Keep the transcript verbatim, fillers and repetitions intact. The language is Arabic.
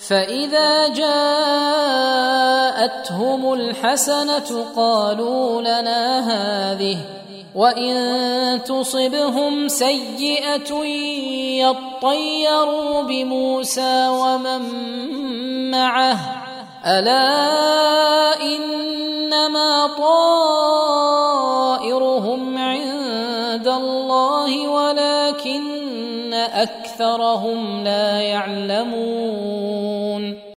فإذا جاءتهم الحسنة قالوا لنا هذه، وإن تصبهم سيئة يطيروا بموسى ومن معه، ألا إنما طائرهم عند الله ولكن أكثرهم لا يعلمون.